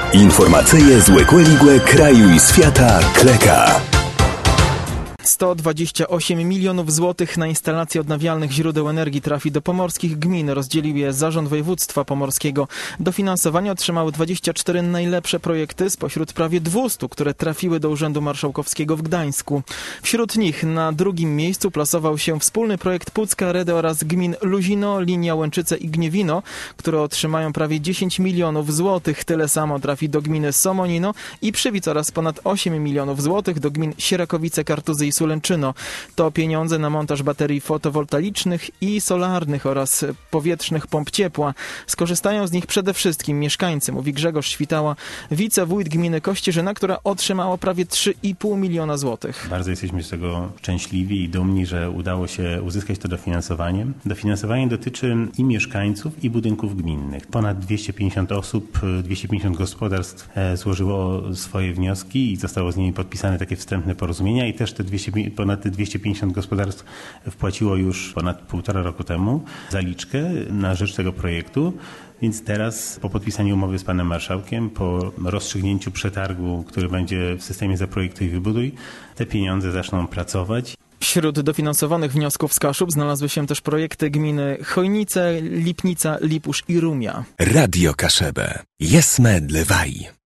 Informacyje z Łekłe kraju i świata Kleka. 128 milionów złotych na instalację odnawialnych źródeł energii trafi do pomorskich gmin. Rozdzielił je Zarząd Województwa Pomorskiego. Dofinansowanie otrzymały 24 najlepsze projekty spośród prawie 200, które trafiły do Urzędu Marszałkowskiego w Gdańsku. Wśród nich na drugim miejscu plasował się wspólny projekt Pucka, Redy oraz gmin Luzino, Linia, Łęczyce i Gniewino, które otrzymają prawie 10 milionów złotych. Tyle samo trafi do gminy Somonino i Przywic oraz ponad 8 milionów złotych do gmin Sierakowice, Kartuzy i Sulęczyno. To pieniądze na montaż baterii fotowoltaicznych i solarnych oraz powietrznych pomp ciepła. Skorzystają z nich przede wszystkim mieszkańcy, mówi Grzegorz Świtała, wicewójt gminy Kościerzyna, która otrzymała prawie 3,5 miliona złotych. Bardzo jesteśmy z tego szczęśliwi i dumni, że udało się uzyskać to dofinansowanie. Dofinansowanie dotyczy i mieszkańców, i budynków gminnych. Ponad 250 osób, 250 gospodarstw złożyło swoje wnioski i zostało z nimi podpisane takie wstępne porozumienia i też te ponad 250 gospodarstw wpłaciło już ponad 1,5 roku temu zaliczkę na rzecz tego projektu. Więc teraz po podpisaniu umowy z panem marszałkiem, po rozstrzygnięciu przetargu, który będzie w systemie Zaprojektuj i Wybuduj, te pieniądze zaczną pracować. Wśród dofinansowanych wniosków z Kaszub znalazły się też projekty gminy Chojnice, Lipnica, Lipusz i Rumia. Radio Kaszebę. Jesme dlewaj.